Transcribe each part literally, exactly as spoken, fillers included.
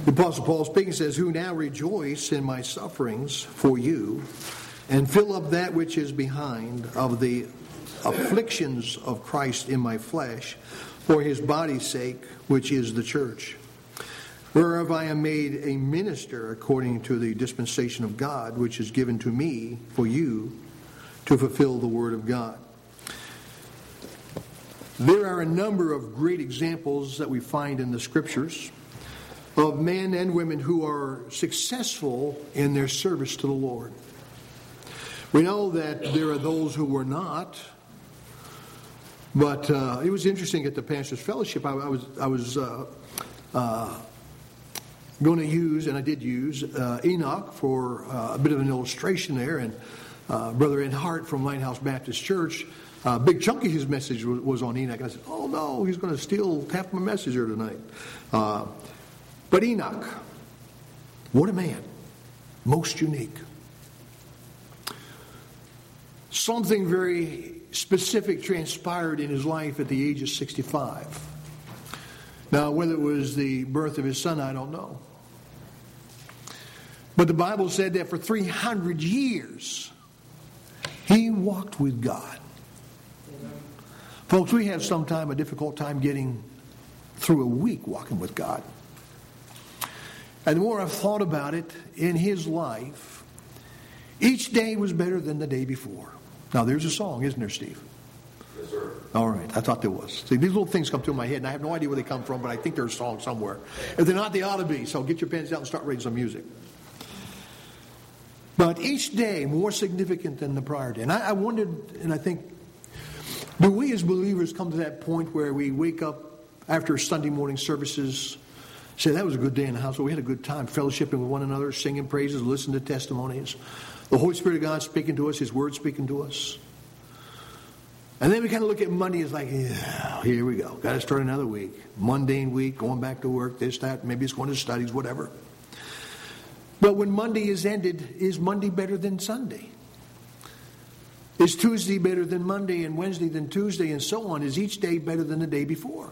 The Apostle Paul speaking says, who now rejoice in my sufferings for you, and fill up that which is behind of the afflictions of Christ in my flesh, for his body's sake, which is the church. Whereof I am made a minister according to the dispensation of God, which is given to me for you to fulfill the word of God. There are a number of great examples that we find in the Scriptures of men and women who are successful in their service to the Lord. We know that there are those who were not, but uh, it was interesting at the Pastor's Fellowship. I, I was I was uh, uh, going to use, and I did use, uh, Enoch for uh, a bit of an illustration there, and uh, Brother Ed Hart from Lighthouse Baptist Church, a uh, big chunk of his message was, was on Enoch. And I said, oh no, he's going to steal half my message here tonight. Uh, But Enoch, what a man, most unique. Something very specific transpired in his life at the age of sixty-five. Now, whether it was the birth of his son, I don't know. But the Bible said that for three hundred years, he walked with God. Folks, we have sometimes a difficult time getting through a week walking with God. And the more I've thought about it in his life, each day was better than the day before. Now, there's a song, isn't there, Steve? Yes, sir. All right, I thought there was. See, these little things come through my head, and I have no idea where they come from, but I think there's a song somewhere. If they're not, they ought to be. So get your pens out and start writing some music. But each day more significant than the prior day. And I, I wondered, and I think, do we as believers come to that point where we wake up after Sunday morning services, say, that was a good day in the house. Well, we had a good time fellowshipping with one another, singing praises, listening to testimonies. The Holy Spirit of God speaking to us, His Word speaking to us. And then we kind of look at Monday as like, yeah, here we go. Got to start another week. Mundane week, going back to work, this, that. Maybe it's going to studies, whatever. But when Monday is ended, is Monday better than Sunday? Is Tuesday better than Monday and Wednesday than Tuesday and so on? Is each day better than the day before?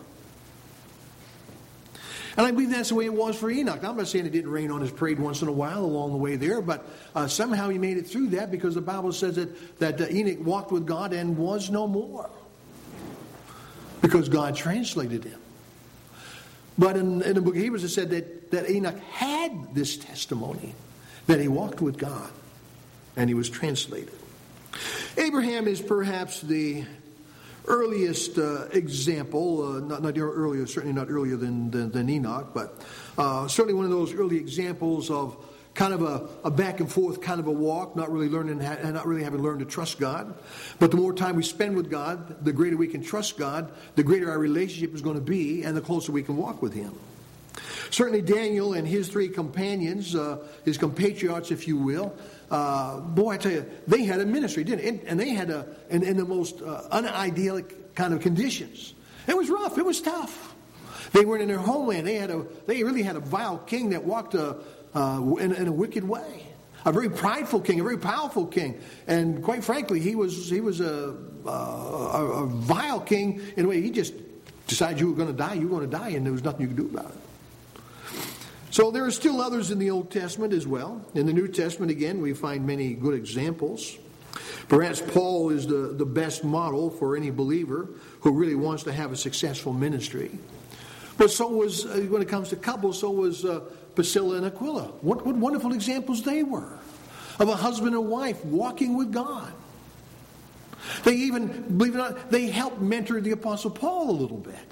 And I believe that's the way it was for Enoch. Now, I'm not saying it didn't rain on his parade once in a while along the way there, but uh, somehow he made it through that because the Bible says that, that uh, Enoch walked with God and was no more. Because God translated him. But in, in the book of Hebrews it said that, that Enoch had this testimony, that he walked with God and he was translated. Abraham is perhaps the earliest uh, example, uh, not, not earlier, certainly not earlier than, than, than Enoch, but uh, certainly one of those early examples of kind of a, a back and forth kind of a walk, not really learning, not really having learned to trust God. But the more time we spend with God, the greater we can trust God, the greater our relationship is going to be, and the closer we can walk with Him. Certainly Daniel and his three companions, uh, his compatriots, if you will, uh, boy, I tell you, they had a ministry, didn't they? And, and they had a in, in the most uh, unidyllic kind of conditions. It was rough. It was tough. They weren't in their homeland. They had a they really had a vile king that walked a, uh, in, in a wicked way. A very prideful king, a very powerful king, and quite frankly, he was he was a a, a vile king in a way. He just decided you were going to die. You were going to die, and there was nothing you could do about it. So there are still others in the Old Testament as well. In the New Testament, again, we find many good examples. Perhaps Paul is the, the best model for any believer who really wants to have a successful ministry. But so was, uh, when it comes to couples, so was uh, Priscilla and Aquila. What, what wonderful examples they were of a husband and wife walking with God. They even, believe it or not, they helped mentor the Apostle Paul a little bit.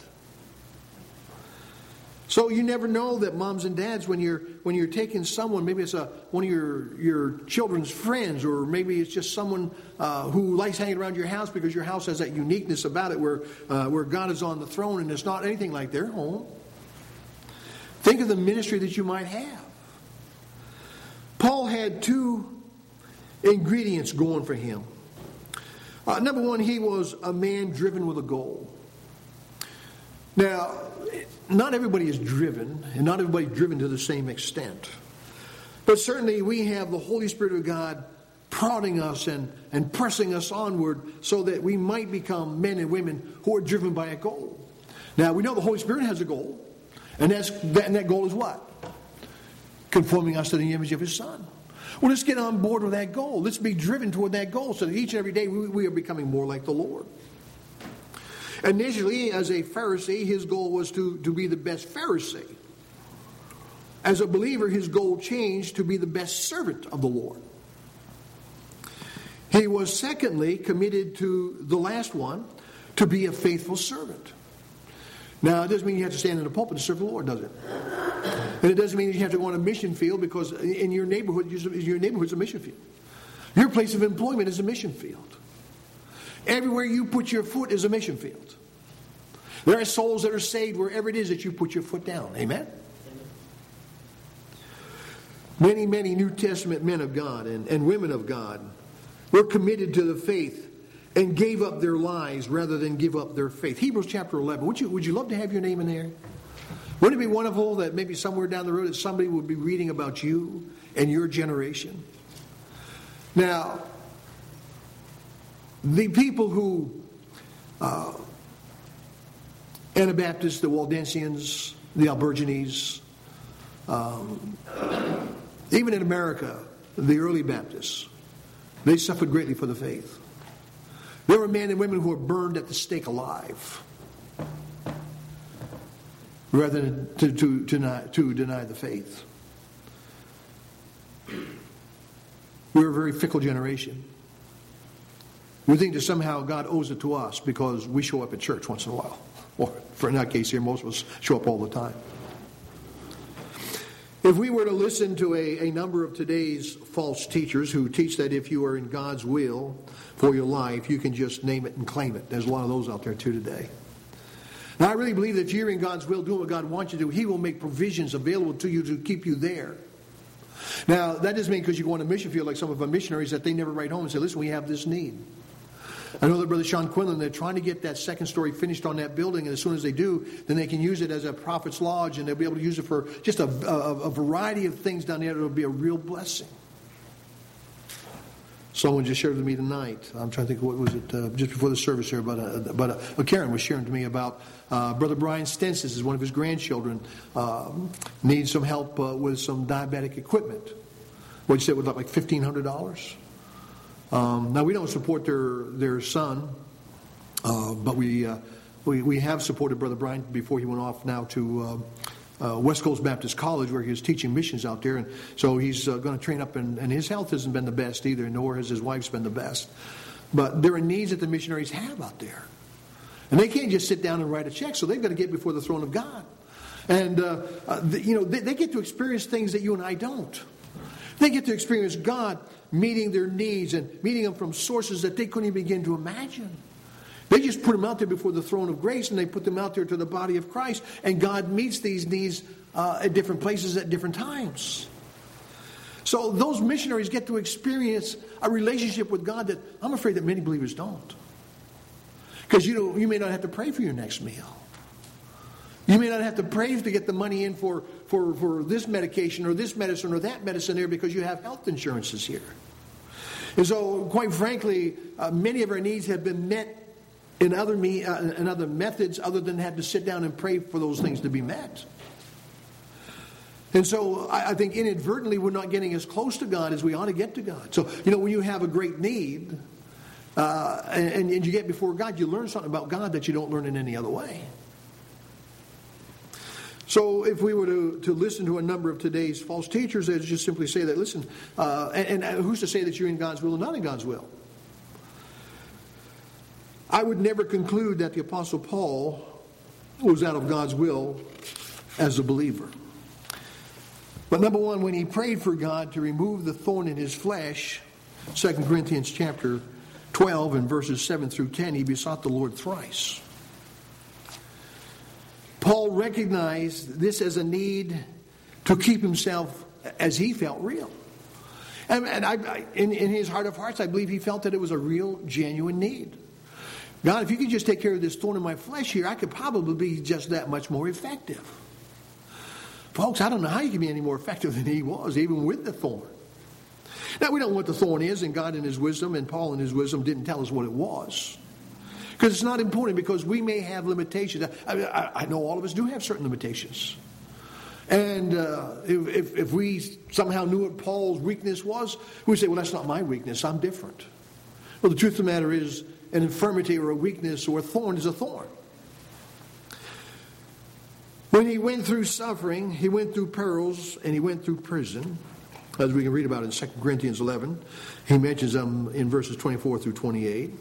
So you never know that moms and dads, when you're when you're taking someone, maybe it's a one of your your children's friends, or maybe it's just someone uh, who likes hanging around your house because your house has that uniqueness about it, where uh, where God is on the throne and it's not anything like their home. Think of the ministry that you might have. Paul had two ingredients going for him. Uh, number one, he was a man driven with a goal. Now, not everybody is driven, and not everybody is driven to the same extent. But certainly we have the Holy Spirit of God prodding us and, and pressing us onward so that we might become men and women who are driven by a goal. Now, we know the Holy Spirit has a goal, and, that's, that, and that goal is what? conforming us to the image of His Son. Well, let's get on board with that goal. Let's be driven toward that goal so that each and every day we, we are becoming more like the Lord. Initially, as a Pharisee, his goal was to, to be the best Pharisee. As a believer, his goal changed to be the best servant of the Lord. He was, secondly, committed to the last one, to be a faithful servant. Now, it doesn't mean you have to stand in the pulpit to serve the Lord, does it? And it doesn't mean you have to go on a mission field, because in your neighborhood, your neighborhood's a mission field. Your place of employment is a mission field. Everywhere you put your foot is a mission field. There are souls that are saved wherever it is that you put your foot down. Amen? Many, many New Testament men of God and, and women of God were committed to the faith and gave up their lives rather than give up their faith. Hebrews chapter eleven. Would you, would you love to have your name in there? Wouldn't it be wonderful that maybe somewhere down the road that somebody would be reading about you and your generation? Now, the people who, uh, Anabaptists, the Waldensians, the Albergines, um, even in America, the early Baptists, they suffered greatly for the faith. There were men and women who were burned at the stake alive rather than to, to, to, deny, to deny the faith. We're a very fickle generation. We think that somehow God owes it to us because we show up at church once in a while. Or, for in that case here, most of us show up all the time. If we were to listen to a, a number of today's false teachers who teach that if you are in God's will for your life, you can just name it and claim it. There's a lot of those out there too today. Now, I really believe that if you're in God's will, doing what God wants you to do, He will make provisions available to you to keep you there. Now, that doesn't mean because you go on a mission field like some of our missionaries that they never write home and say, listen, we have this need. I know that Brother Sean Quinlan, they're trying to get that second story finished on that building, and as soon as they do, then they can use it as a prophet's lodge, and they'll be able to use it for just a, a, a variety of things down there. It'll be a real blessing. Someone just shared with me tonight. I'm trying to think, what was it, uh, just before the service here, but, uh, but uh, Karen was sharing to me about uh, Brother Brian Stensis, is one of his grandchildren, uh, needs some help uh, with some diabetic equipment. What'd you say, it was like fifteen hundred dollars? Um, now, we don't support their their son, uh, but we, uh, we we have supported Brother Brian before he went off now to uh, uh, West Coast Baptist College, where he was teaching missions out there. And so he's uh, going to train up, and, and his health hasn't been the best either, nor has his wife's been the best. But there are needs that the missionaries have out there. And they can't just sit down and write a check, so they've got to get before the throne of God. And, uh, uh, the, you know, they, they get to experience things that you and I don't. They get to experience God meeting their needs and meeting them from sources that they couldn't even begin to imagine. They just put them out there before the throne of grace, and they put them out there to the body of Christ, and God meets these needs uh, at different places at different times. So those missionaries get to experience a relationship with God that I'm afraid that many believers don't. Because you know, you may not have to pray for your next meal. You may not have to pray to get the money in for, for, for this medication or this medicine or that medicine there, because you have health insurances here. And so, quite frankly, uh, many of our needs have been met in other, me, uh, in other methods other than have to sit down and pray for those things to be met. And so I, I think inadvertently we're not getting as close to God as we ought to get to God. So, you know, when you have a great need uh, and, and you get before God, you learn something about God that you don't learn in any other way. So if we were to, to listen to a number of today's false teachers, they'd just simply say that, listen, uh, and, and who's to say that you're in God's will or not in God's will? I would never conclude that the Apostle Paul was out of God's will as a believer. But number one, when he prayed for God to remove the thorn in his flesh, Second Corinthians chapter twelve and verses seven through ten, he besought the Lord thrice. Paul recognized this as a need to keep himself, as he felt, real. And, and I, I, in, in his heart of hearts, I believe he felt that it was a real, genuine need. God, if you could just take care of this thorn in my flesh here, I could probably be just that much more effective. Folks, I don't know how you can be any more effective than he was, even with the thorn. Now, we don't know what the thorn is, and God in his wisdom and Paul in his wisdom didn't tell us what it was. Because it's not important, because we may have limitations. I, I, I know all of us do have certain limitations. And uh, if, if, if we somehow knew what Paul's weakness was, we'd say, well, that's not my weakness. I'm different. Well, the truth of the matter is, an infirmity or a weakness or a thorn is a thorn. When he went through suffering, he went through perils, and he went through prison, as we can read about in Second Corinthians eleven. He mentions them in verses twenty-four through twenty-eight.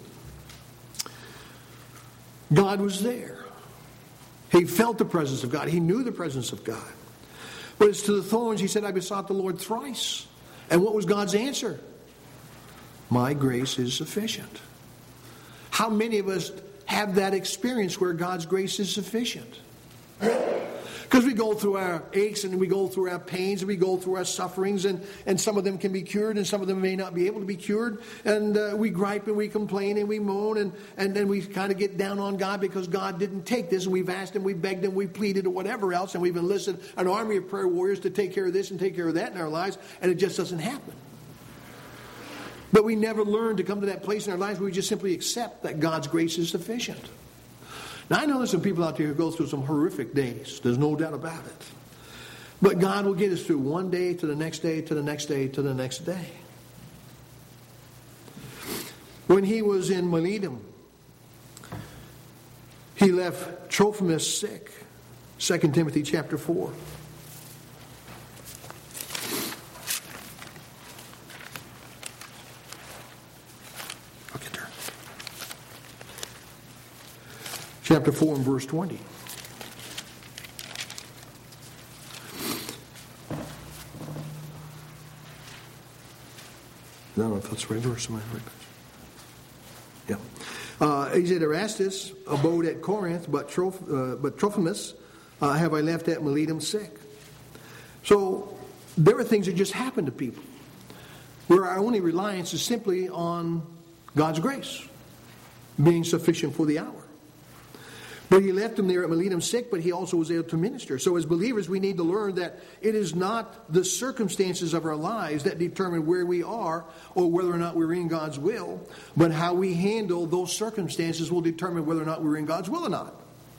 God was there. He felt the presence of God. He knew the presence of God. But as to the thorns, he said, I besought the Lord thrice. And what was God's answer? My grace is sufficient. How many of us have that experience where God's grace is sufficient? Because we go through our aches and we go through our pains and we go through our sufferings, and, and some of them can be cured and some of them may not be able to be cured. And uh, we gripe and we complain and we moan, and, and then we kind of get down on God because God didn't take this, and we've asked him, we've begged him, we've pleaded or whatever else, and we've enlisted an army of prayer warriors to take care of this and take care of that in our lives, and it just doesn't happen. But we never learn to come to that place in our lives where we just simply accept that God's grace is sufficient. Now, I know there's some people out there who go through some horrific days. There's no doubt about it. But God will get us through one day to the next day to the next day to the next day. When he was in Miletum, he left Trophimus sick. Second Timothy chapter four. Chapter four and verse twenty. I don't know if that's the right verse. Am I right? Yeah. Uh, he said, Erastus abode at Corinth, but, Troph- uh, but Trophimus uh, have I left at Miletum sick. So there are things that just happen to people where our only reliance is simply on God's grace being sufficient for the hour. But he left him there at Miletum sick, but he also was able to minister. So as believers, we need to learn that it is not the circumstances of our lives that determine where we are or whether or not we're in God's will, but how we handle those circumstances will determine whether or not we're in God's will or not.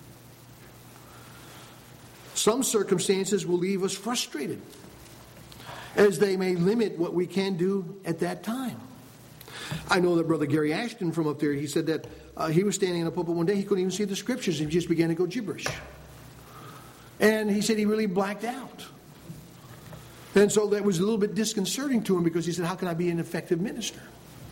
Some circumstances will leave us frustrated, as they may limit what we can do at that time. I know that Brother Gary Ashton from up there, he said that uh, he was standing in a pulpit one day, he couldn't even see the scriptures, he just began to go gibberish. And he said he really blacked out. And so that was a little bit disconcerting to him, because he said, how can I be an effective minister?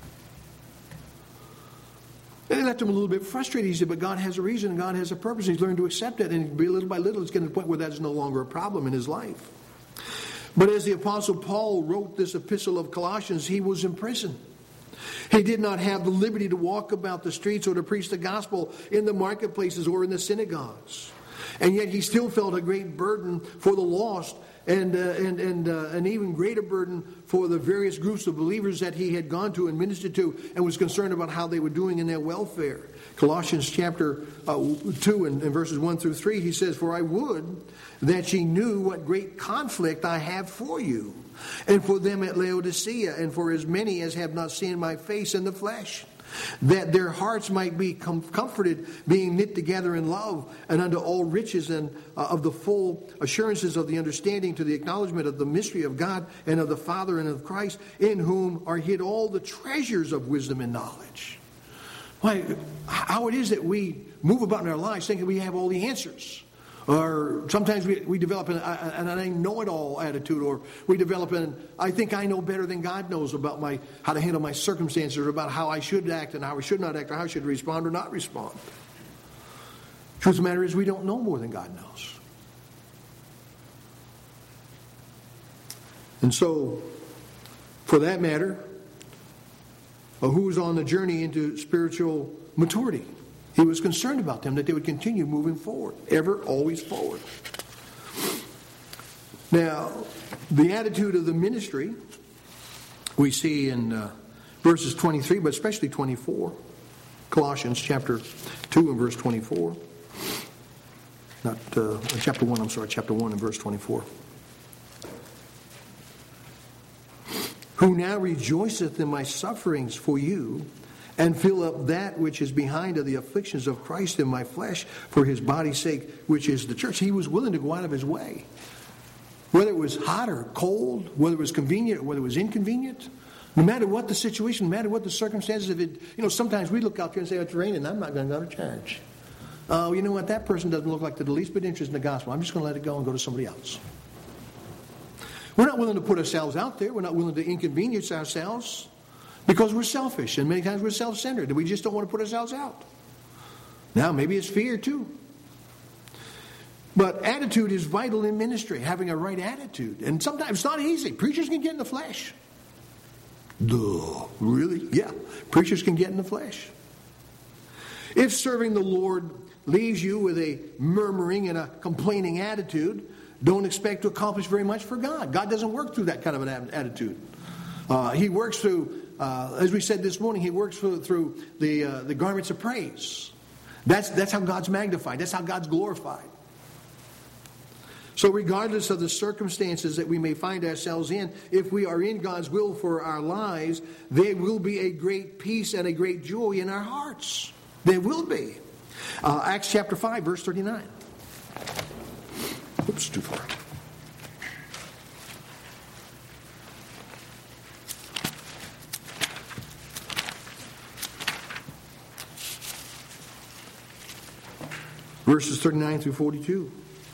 And it left him a little bit frustrated. He said, but God has a reason, God has a purpose. He's learned to accept it, and little by little it's getting to the point where that is no longer a problem in his life. But as the Apostle Paul wrote this epistle of Colossians, he was in prison. He did not have the liberty to walk about the streets or to preach the gospel in the marketplaces or in the synagogues. And yet he still felt a great burden for the lost, and uh, and and uh, an even greater burden for the various groups of believers that he had gone to and ministered to, and was concerned about how they were doing in their welfare. Colossians chapter uh, two and, and verses one through three, he says, For I would that ye knew what great conflict I have for you, and for them at Laodicea, and for as many as have not seen my face in the flesh, that their hearts might be com- comforted, being knit together in love, and unto all riches and uh, of the full assurances of the understanding, to the acknowledgement of the mystery of God and of the Father and of Christ, in whom are hid all the treasures of wisdom and knowledge. Why, how it is that we move about in our lives thinking we have all the answers. Or sometimes we, we develop an, an I know-it-all attitude, or we develop an I think I know better than God knows about my how to handle my circumstances, or about how I should act and how I should not act, or how I should respond or not respond. Truth of the matter is, we don't know more than God knows. And so, for that matter, who's on the journey into spiritual maturity? He was concerned about them, that they would continue moving forward, ever, always forward. Now, the attitude of the ministry we see in uh, verses twenty-three, but especially twenty-four. Colossians chapter two and verse twenty-four. Not uh, chapter one, I'm sorry, chapter one and verse twenty-four. Who now rejoiceth in my sufferings for you, and fill up that which is behind of the afflictions of Christ in my flesh for his body's sake, which is the church. He was willing to go out of his way Whether it was hot or cold, whether it was convenient or whether it was inconvenient, no matter what the situation, no matter what the circumstances, if it, you know, sometimes we look out there and say, oh, it's raining, I'm not going to go to church. Oh, you know what, that person doesn't look like they're the least bit interested in the gospel. I'm just going to let it go and go to somebody else. We're not willing to put ourselves out there. We're not willing to inconvenience ourselves because we're selfish, and many times we're self-centered, and we just don't want to put ourselves out. Now, maybe it's fear too. But attitude is vital in ministry, having a right attitude. And sometimes it's not easy. Preachers can get in the flesh. Duh, really? Yeah, preachers can get in the flesh. If serving the Lord leaves you with a murmuring and a complaining attitude, don't expect to accomplish very much for God. God doesn't work through that kind of an attitude. Uh, he works through, uh, as we said this morning, He works through, through the uh, the garments of praise. That's that's how God's magnified. That's how God's glorified. So regardless of the circumstances that we may find ourselves in, if we are in God's will for our lives, there will be a great peace and a great joy in our hearts. There will be. Uh, Acts chapter five, verse thirty-nine. Oops, too far. Verses thirty-nine through forty-two.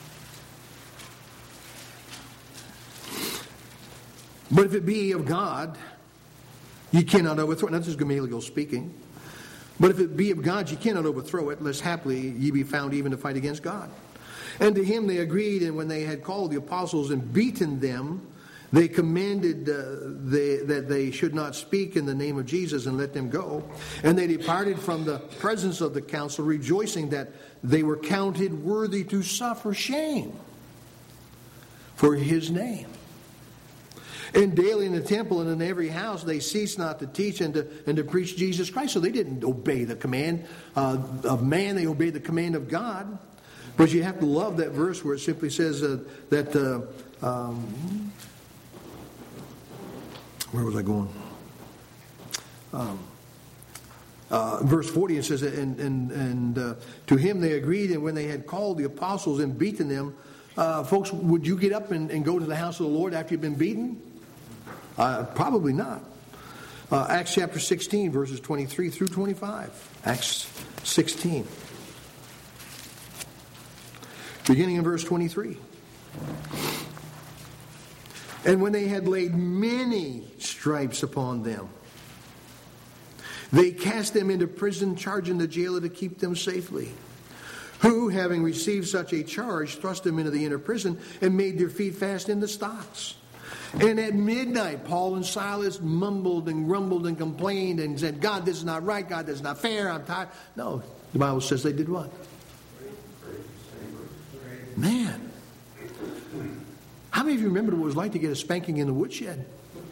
But if it be of God, ye cannot overthrow it. Now, this is Gamaliel speaking. But if it be of God, ye cannot overthrow it, lest haply ye be found even to fight against God. And to him they agreed, and when they had called the apostles and beaten them, they commanded uh, they, that they should not speak in the name of Jesus, and let them go. And they departed from the presence of the council, rejoicing that they were counted worthy to suffer shame for his name. And daily in the temple and in every house they ceased not to teach and to, and to preach Jesus Christ. So they didn't obey the command uh, of man, they obeyed the command of God. But you have to love that verse where it simply says uh, that, uh, um, where was I going? Um, uh, verse forty, it says, and, and, and uh, to him they agreed, and when they had called the apostles and beaten them, uh, folks, would you get up and, and go to the house of the Lord after you've been beaten? Uh, probably not. Uh, Acts chapter sixteen, verses twenty-three through twenty-five. Acts sixteen. Beginning in verse twenty-three. And when they had laid many stripes upon them, they cast them into prison, charging the jailer to keep them safely. Who, having received such a charge, thrust them into the inner prison and made their feet fast in the stocks. And at midnight, Paul and Silas mumbled and grumbled and complained and said, God, this is not right. God, this is not fair. I'm tired. No, the Bible says they did what? Man. How many of you remember what it was like to get a spanking in the woodshed?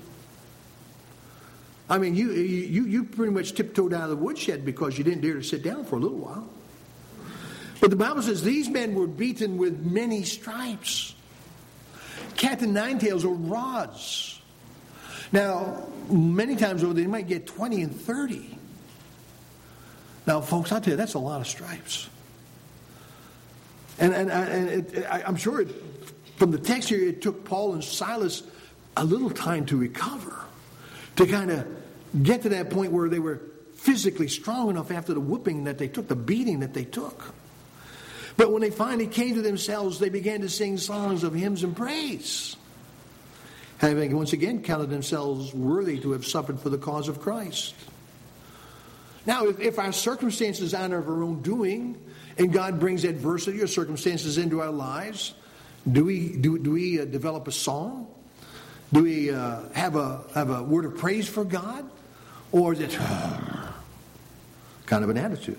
I mean, you, you, you pretty much tiptoed out of the woodshed because you didn't dare to sit down for a little while. But the Bible says these men were beaten with many stripes. Cat and nine tails or rods. Now, many times over they might get twenty and thirty. Now, folks, I'll tell you, that's a lot of stripes. And, and, and it, I, I'm sure it, from the text here, it took Paul and Silas a little time to recover, to kind of get to that point where they were physically strong enough after the whooping that they took, the beating that they took. But when they finally came to themselves, they began to sing songs of hymns and praise, having once again counted themselves worthy to have suffered for the cause of Christ. Now, if, if our circumstances aren't of our own doing, and God brings adversity or circumstances into our lives, do we do, do we uh, develop a song? Do we uh, have a have a word of praise for God, or is it uh, kind of an attitude?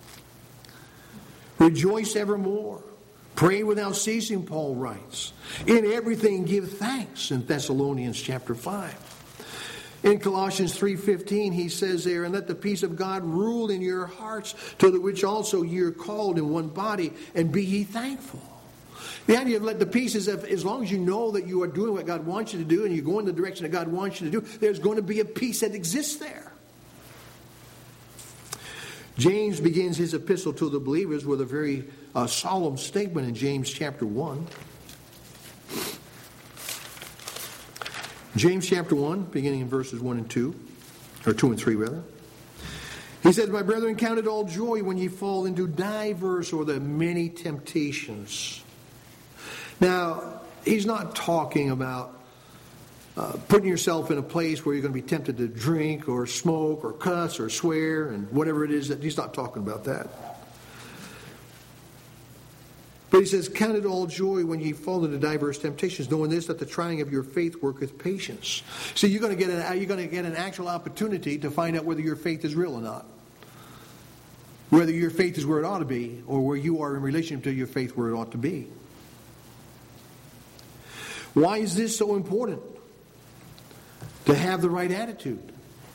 Rejoice evermore. Pray without ceasing, Paul writes. In everything give thanks in Thessalonians chapter five. In Colossians three fifteen, he says there, and let the peace of God rule in your hearts, to the which also ye are called in one body, and be ye thankful. The idea of let the peace is that as long as you know that you are doing what God wants you to do, and you're going the direction that God wants you to do, there's going to be a peace that exists there. James begins his epistle to the believers with a very uh, solemn statement in James chapter one. James chapter one, beginning in verses one and two, or two and three rather. He says, "My brethren, count it all joy when ye fall into diverse," or the many temptations. Now, he's not talking about uh, putting yourself in a place where you're going to be tempted to drink or smoke or cuss or swear and whatever it is. That he's not talking about that. But he says, "Count it all joy when ye fall into diverse temptations, knowing this, that the trying of your faith worketh patience." So you're going to get an, you're going to get an actual opportunity to find out whether your faith is real or not. Whether your faith is where it ought to be, or where you are in relation to your faith where it ought to be. Why is this so important? To have the right attitude.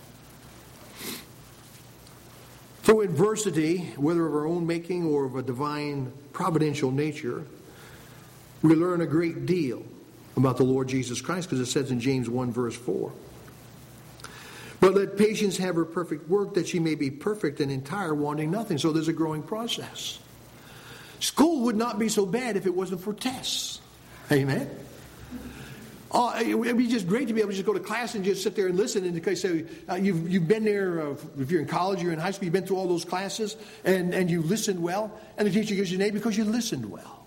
Through adversity, whether of our own making or of a divine providential nature, we learn a great deal about the Lord Jesus Christ, because it says in James one verse four, "But let patience have her perfect work, that she may be perfect and entire, wanting nothing." So there's a growing process. School would not be so bad if it wasn't for tests. Amen? Oh, it would be just great to be able to just go to class and just sit there and listen. And because so, uh, you've you've been there, uh, if you're in college, you're in high school, you've been through all those classes, and, and you listened well, and the teacher gives you an A because you listened well.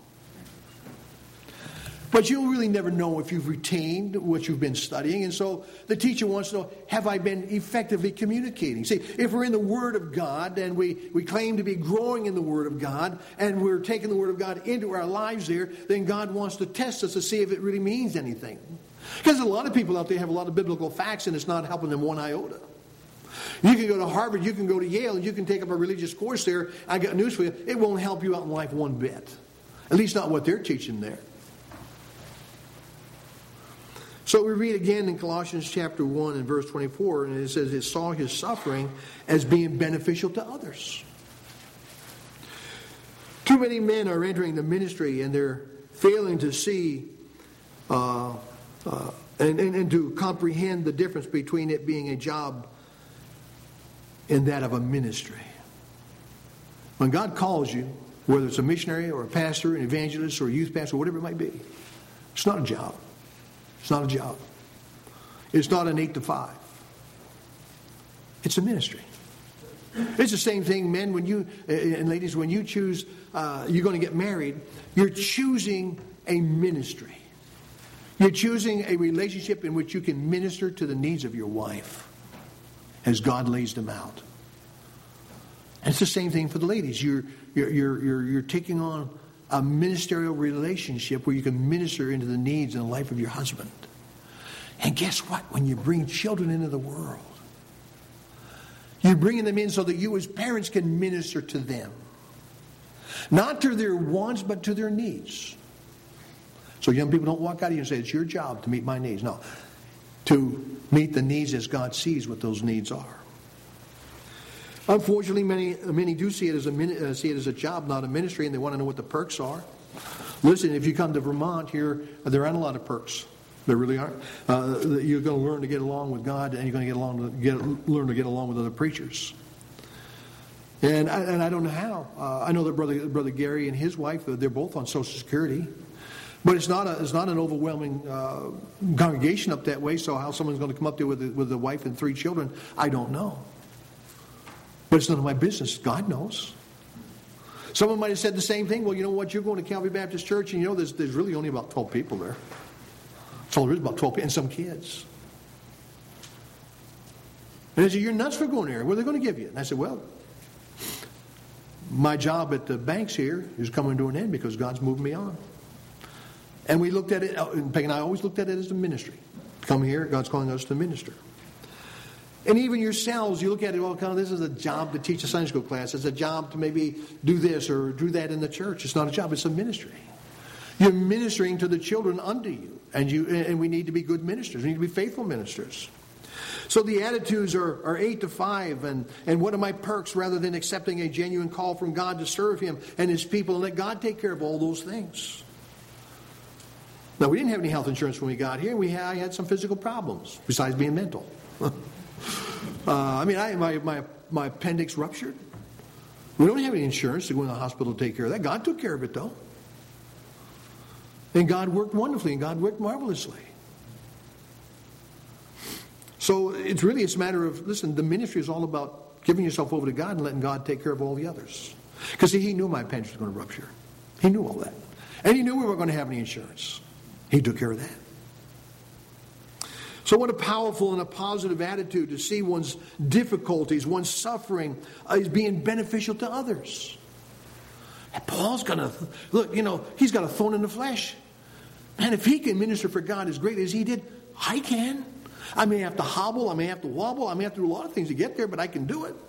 But you'll really never know if you've retained what you've been studying. And so the teacher wants to know, have I been effectively communicating? See, if we're in the Word of God and we, we claim to be growing in the Word of God and we're taking the Word of God into our lives there, then God wants to test us to see if it really means anything. Because a lot of people out there have a lot of biblical facts and it's not helping them one iota. You can go to Harvard, you can go to Yale, and you can take up a religious course there. I got news for you. It won't help you out in life one bit. At least not what they're teaching there. So we read again in Colossians chapter one and verse twenty-four, and it says, "It saw his suffering as being beneficial to others." Too many men are entering the ministry and they're failing to see uh, uh, and, and, and to comprehend the difference between it being a job and that of a ministry. When God calls you, whether it's a missionary or a pastor, an evangelist or a youth pastor, whatever it might be, it's not a job. It's not a job. It's not an eight to five. It's a ministry. It's the same thing, men, when you, and ladies, when you choose, uh, you're going to get married, you're choosing a ministry. You're choosing a relationship in which you can minister to the needs of your wife as God lays them out. And it's the same thing for the ladies. You're, you're, you're, you're, you're taking on a ministerial relationship where you can minister into the needs and the life of your husband. And guess what? When you bring children into the world, you're bringing them in so that you as parents can minister to them. Not to their wants, but to their needs. So young people don't walk out of here and say, "It's your job to meet my needs." No. To meet the needs as God sees what those needs are. Unfortunately, many many do see it as a uh, see it as a job, not a ministry, and they want to know what the perks are. Listen, if you come to Vermont here, there aren't a lot of perks. There really aren't. Uh, you're going to learn to get along with God, and you're going to get along to get learn to get along with other preachers. And I, and I don't know how. Uh, I know that brother brother Gary and his wife, they're both on Social Security, but it's not a it's not an overwhelming uh, congregation up that way. So how someone's going to come up there with a, with a wife and three children, I don't know. But it's none of my business. God knows. Someone might have said the same thing. Well, you know what? You're going to Calvary Baptist Church, and you know there's, there's really only about twelve people there. That's all there is, about twelve people, and some kids. And they said, "You're nuts for going there. What are they going to give you?" And I said, "Well, my job at the banks here is coming to an end because God's moving me on." And we looked at it, Peg and I always looked at it as a ministry. Come here, God's calling us to minister. And even yourselves, you look at it, well, kind of, this is a job to teach a Sunday school class. It's a job to maybe do this or do that in the church. It's not a job, it's a ministry. You're ministering to the children under you. And you and we need to be good ministers. We need to be faithful ministers. So the attitudes are, are eight to five. And, and what are my perks rather than accepting a genuine call from God to serve Him and His people and let God take care of all those things? Now, we didn't have any health insurance when we got here. We had, I had some physical problems besides being mental. Uh, I mean, I, my, my, my appendix ruptured. We don't have any insurance to go in the hospital to take care of that. God took care of it, though. And God worked wonderfully, and God worked marvelously. So it's really it's a matter of, listen, the ministry is all about giving yourself over to God and letting God take care of all the others. Because he knew my pension was going to rupture. He knew all that. And he knew we weren't going to have any insurance. He took care of that. So what a powerful and a positive attitude to see one's difficulties, one's suffering uh, is being beneficial to others. And Paul's going to, look, you know, he's got a thorn in the flesh. And if he can minister for God as greatly as he did, I can. I may have to hobble, I may have to wobble, I may have to do a lot of things to get there, but I can do it.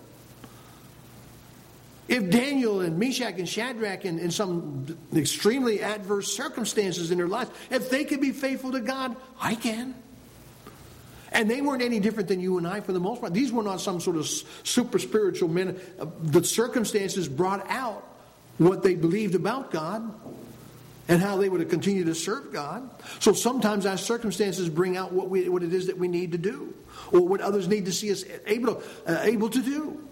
If Daniel and Meshach and Shadrach in, in some extremely adverse circumstances in their lives, if they could be faithful to God, I can. And they weren't any different than you and I for the most part. These were not some sort of super spiritual men. The circumstances brought out what they believed about God and how they would have continued to serve God. So sometimes our circumstances bring out what we what it is that we need to do, or what others need to see us able, uh, able to do.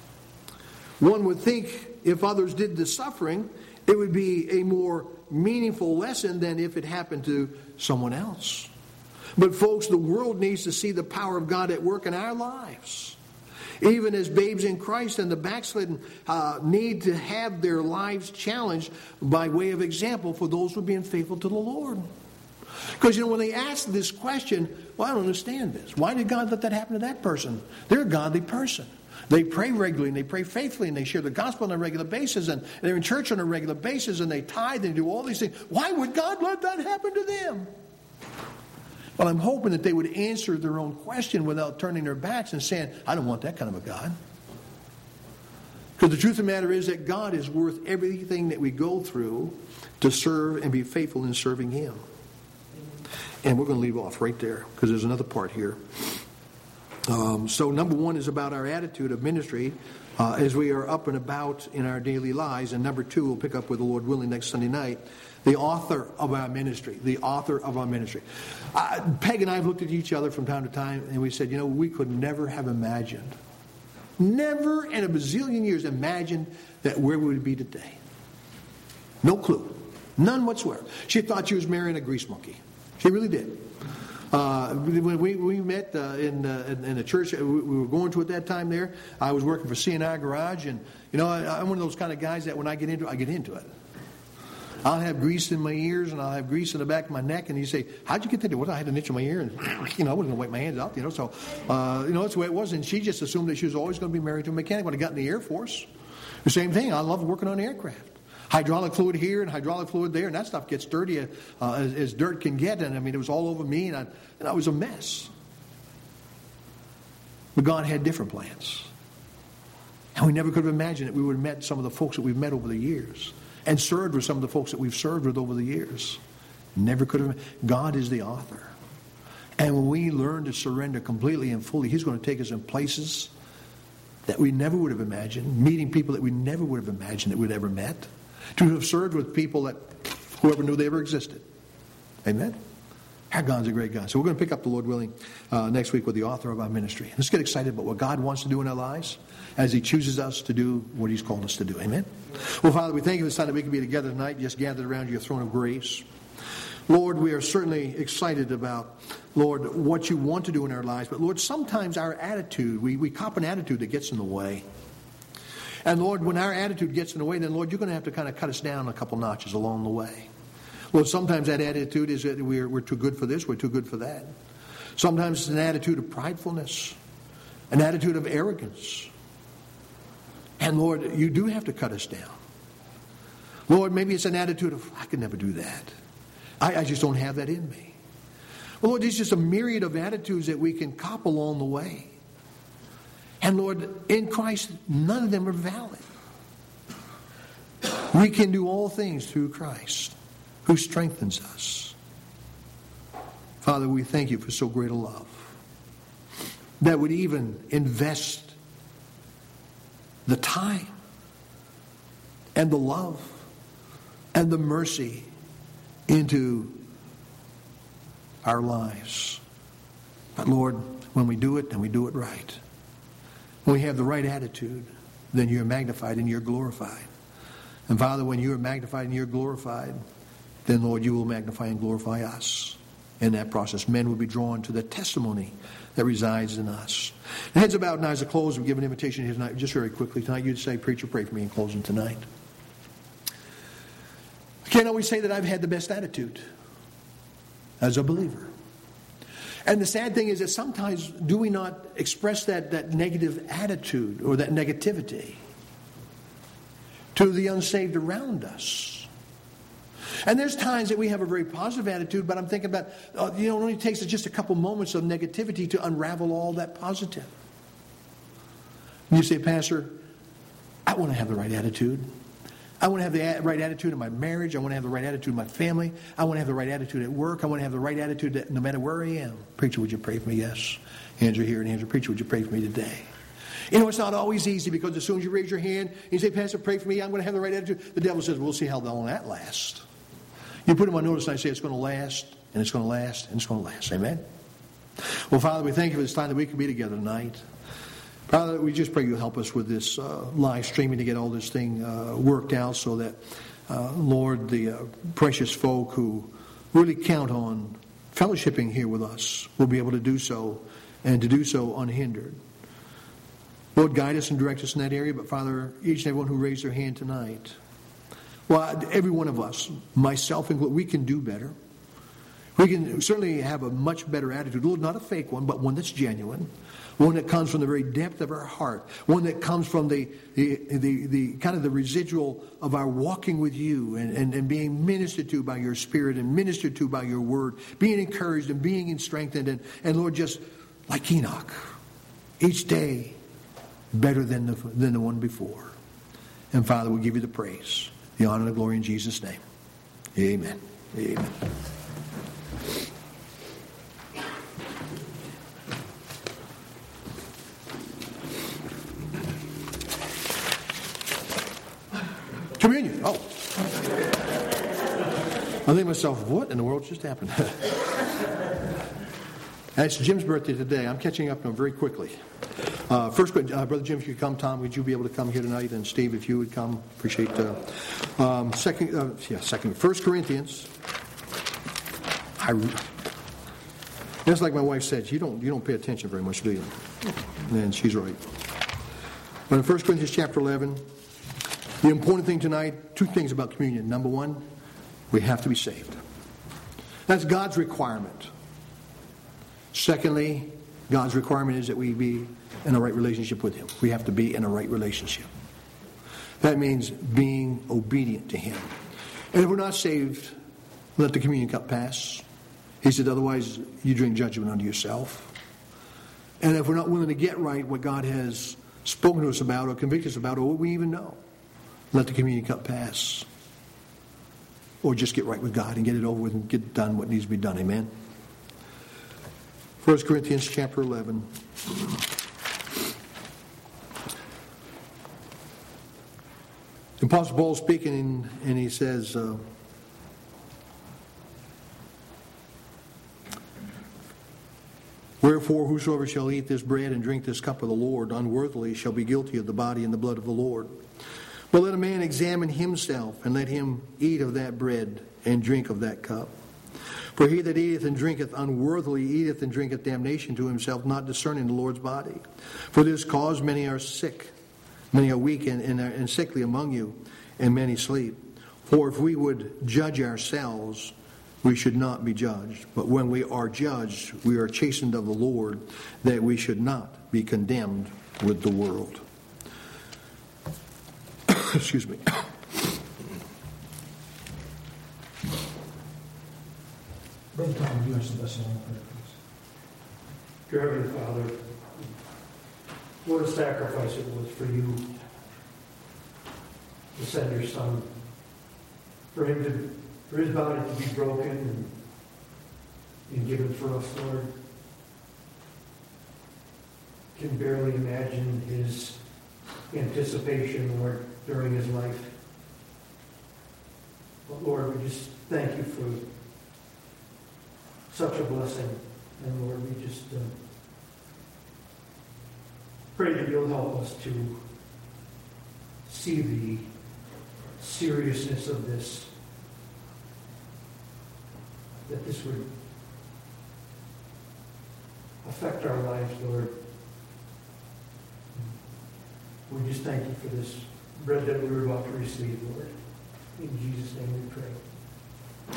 One would think if others did the suffering, it would be a more meaningful lesson than if it happened to someone else. But folks, the world needs to see the power of God at work in our lives. Even as babes in Christ and the backslidden uh, need to have their lives challenged by way of example for those who are being faithful to the Lord. Because, you know, when they ask this question, well, I don't understand this. Why did God let that happen to that person? They're a godly person. They pray regularly and they pray faithfully and they share the gospel on a regular basis and they're in church on a regular basis and they tithe and do all these things. Why would God let that happen to them? Well, I'm hoping that they would answer their own question without turning their backs and saying, I don't want that kind of a God. Because the truth of the matter is that God is worth everything that we go through to serve and be faithful in serving Him. And we're going to leave off right there because there's another part here. Um, so number one is about our attitude of ministry uh, as we are up and about in our daily lives. And number two, we'll pick up with the Lord willing next Sunday night. The author of our ministry. The author of our ministry. Uh, Peg and I have looked at each other from time to time and we said, you know, we could never have imagined, never in a bazillion years imagined that where we would be today. No clue. None whatsoever. She thought she was marrying a grease monkey. She really did. Uh, when we, we met uh, in, uh, in in the church we were going to at that time there, I was working for C and I Garage, and you know I, I'm one of those kind of guys that when I get into it, I get into it. I'll have grease in my ears and I'll have grease in the back of my neck, and you say, "How'd you get that?" Well, I had an itch in my ear, and you know I wasn't going to wipe my hands out, you know. So uh, you know that's the way it was, and she just assumed that she was always going to be married to a mechanic. When I got in the Air Force, the same thing. I love working on aircraft. Hydraulic fluid here and hydraulic fluid there, and that stuff gets dirty uh, as, as dirt can get. And I mean, it was all over me, and I, and I was a mess. But God had different plans. And we never could have imagined that we would have met some of the folks that we've met over the years and served with some of the folks that we've served with over the years. Never could have. God is the author. And when we learn to surrender completely and fully, He's going to take us in places that we never would have imagined, meeting people that we never would have imagined that we'd ever met. To have served with people that whoever knew they ever existed. Amen? Our God's a great God. So we're going to pick up, the Lord willing, uh, next week with the author of our ministry. Let's get excited about what God wants to do in our lives as He chooses us to do what He's called us to do. Amen? Well, Father, we thank You this time that we can be together tonight, just gathered around Your throne of grace. Lord, we are certainly excited about, Lord, what You want to do in our lives. But, Lord, sometimes our attitude, we, we cop an attitude that gets in the way. And, Lord, when our attitude gets in the way, then, Lord, You're going to have to kind of cut us down a couple notches along the way. Lord, sometimes that attitude is that we're, we're too good for this, we're too good for that. Sometimes it's an attitude of pridefulness, an attitude of arrogance. And, Lord, You do have to cut us down. Lord, maybe it's an attitude of, I could never do that. I, I just don't have that in me. Well, Lord, there's just a myriad of attitudes that we can cop along the way. And Lord, in Christ, none of them are valid. We can do all things through Christ, who strengthens us. Father, we thank You for so great a love that would even invest the time and the love and the mercy into our lives. But Lord, when we do it, and we do it right, when we have the right attitude, then You're magnified and You're glorified. And Father, when You're magnified and You're glorified, then Lord, You will magnify and glorify us. in that process. Men would be drawn to the testimony that resides in us. The heads are bowed and eyes are closed. We give an invitation here tonight. Just very quickly tonight, you'd say, preacher, pray for me in closing tonight. I can't always say that I've had the best attitude as a believer. And the sad thing is that sometimes do we not express that, that negative attitude or that negativity to the unsaved around us? And there's times that we have a very positive attitude, but I'm thinking about, uh, you know, it only takes just a couple moments of negativity to unravel all that positive. And you say, Pastor, I want to have the right attitude. I want to have the right attitude in my marriage. I want to have the right attitude in my family. I want to have the right attitude at work. I want to have the right attitude that no matter where I am. Preacher, would you pray for me? Yes. Hands are here and hands are, preacher, would you pray for me today? You know, it's not always easy because as soon as you raise your hand and you say, Pastor, pray for me, I'm going to have the right attitude. The devil says, we'll see how long that lasts. You put him on notice and I say it's going to last, and it's going to last, and it's going to last. Amen? Well, Father, we thank you for this time that we can be together tonight. Father, we just pray you help us with this uh, live streaming to get all this thing uh, worked out so that, uh, Lord, the uh, precious folk who really count on fellowshipping here with us will be able to do so and to do so unhindered. Lord, guide us and direct us in that area. But, Father, each and everyone who raised their hand tonight, well, every one of us, myself included, we can do better. We can certainly have a much better attitude. Lord, not a fake one, but one that's genuine. One that comes from the very depth of our heart. One that comes from the the, the, the kind of the residual of our walking with you and, and, and being ministered to by your Spirit and ministered to by your word. Being encouraged and being strengthened. And, and Lord, just like Enoch, each day better than the, than the one before. And Father, we give you the praise, the honor and the glory in Jesus' name. Amen. Amen. Communion. Oh. I think to myself, what in the world just happened? It's Jim's birthday today. I'm catching up to him very quickly. Uh, first, uh, Brother Jim, if you could come. Tom, would you be able to come here tonight? And Steve, if you would come. Appreciate uh, um, second, uh, yeah, second, First Corinthians. I, just like my wife said, you don't you don't pay attention very much, do you? And she's right. But in First Corinthians chapter eleven, the important thing tonight, two things about communion. Number one, we have to be saved. That's God's requirement. Secondly, God's requirement is that we be in a right relationship with Him. We have to be in a right relationship. That means being obedient to Him. And if we're not saved, let the communion cup pass. He said, otherwise you drink judgment unto yourself. And if we're not willing to get right what God has spoken to us about or convicted us about or what we even know, let the communion cup pass. Or just get right with God and get it over with and get done what needs to be done. Amen? First Corinthians chapter eleven. The Apostle Paul speaking, and he says, uh, wherefore whosoever shall eat this bread and drink this cup of the Lord unworthily shall be guilty of the body and the blood of the Lord. But let a man examine himself, and let him eat of that bread and drink of that cup. For he that eateth and drinketh unworthily eateth and drinketh damnation to himself, not discerning the Lord's body. For this cause many are sick, many are weak and, and, and sickly among you, and many sleep. For if we would judge ourselves, we should not be judged. But when we are judged, we are chastened of the Lord, that we should not be condemned with the world. Excuse me. Brother Tom, you have some blessing on prayer, please. Dear Heavenly Father, what a sacrifice it was for you to send your Son, for him to, for his body to be broken and, and given for us, Lord. Can barely imagine his anticipation, Lord, during his life. But Lord, we just thank you for such a blessing. And Lord, we just uh, pray that you'll help us to see the seriousness of this. That this would affect our lives, Lord. We just thank you for this bread that we were about to receive, Lord. In Jesus' name we pray.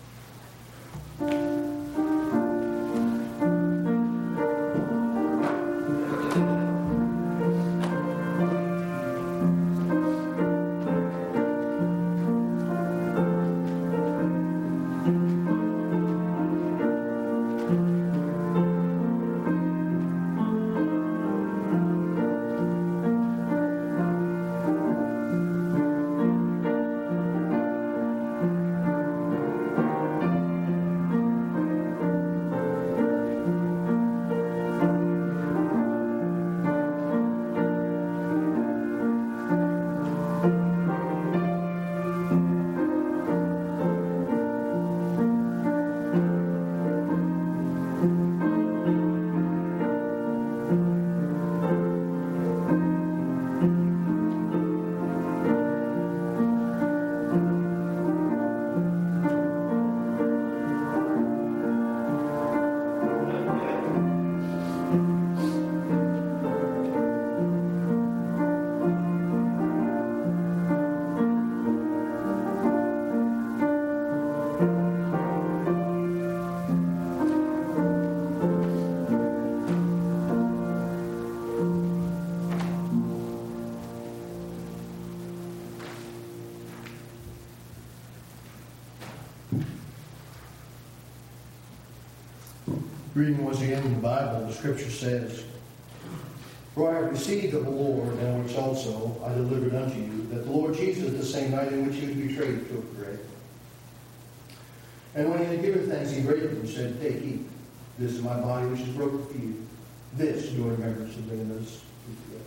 Reading once again in the Bible, the Scripture says, "For I have received of the Lord, and which also I delivered unto you, that the Lord Jesus, the same night in which he was betrayed, took bread. And when he had given thanks, he brake it and said, Take, eat. This is my body which is broken for you. This do in remembrance of me." And this is together.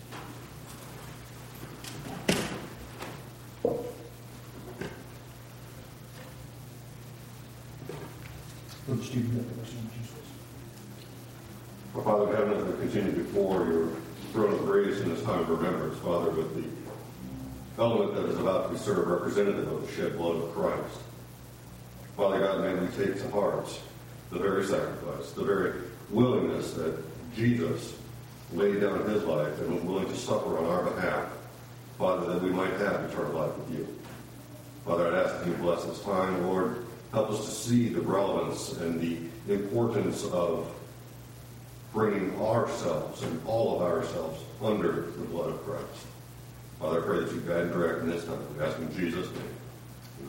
For the student of the rest of Jesus. Our Father in heaven, as we continue before your throne of grace in this time of remembrance, Father, with the element that is about to be served representative of the shed blood of Christ. Father God, may we take to heart the very sacrifice, the very willingness that Jesus laid down his life and was willing to suffer on our behalf, Father, that we might have eternal life with you. Father, I'd ask that you bless this time, Lord. Help us to see the relevance and the importance of bringing ourselves and all of ourselves under the blood of Christ. Father, I pray that you guide and direct in this time. We ask in Jesus' name.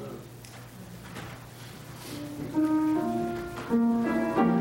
Amen.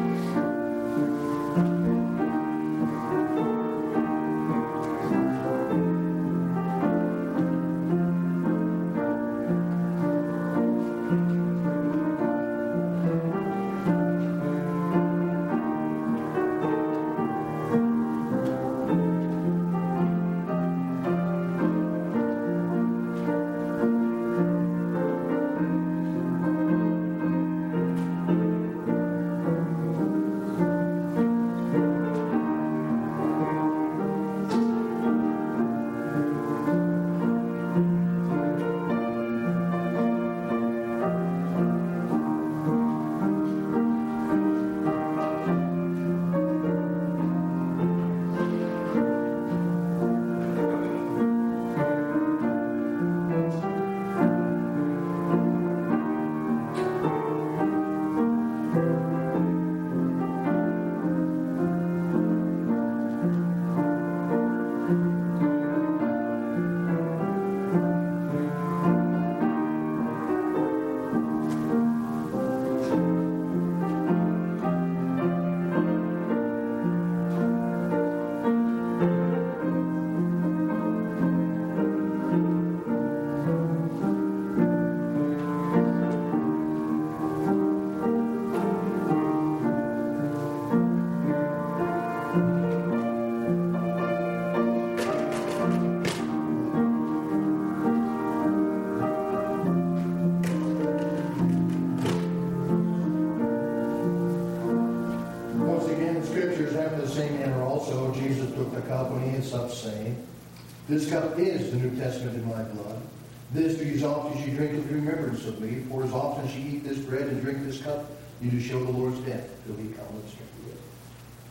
This cup is the New Testament in my blood. This do as often as you drink it in remembrance of me. For as often as you eat this bread and drink this cup, you do show the Lord's death till he come. Let's drink together.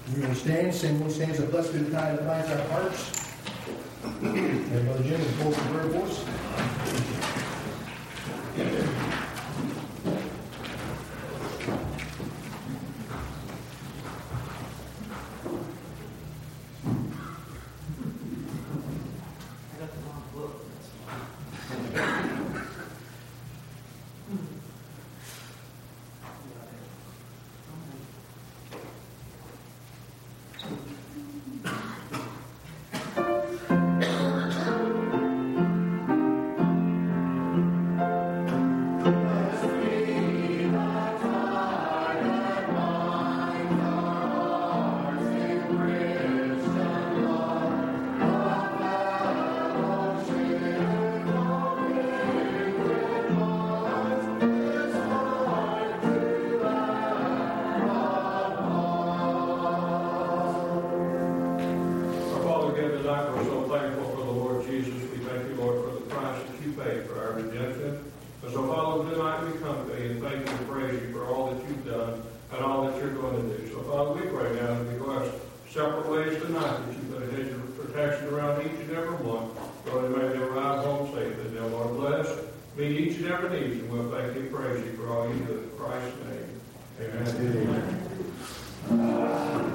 We're going to stand, sing one stanza, blessed be the tie that binds our hearts. And Brother Jim will pull the prayer for us. Amen.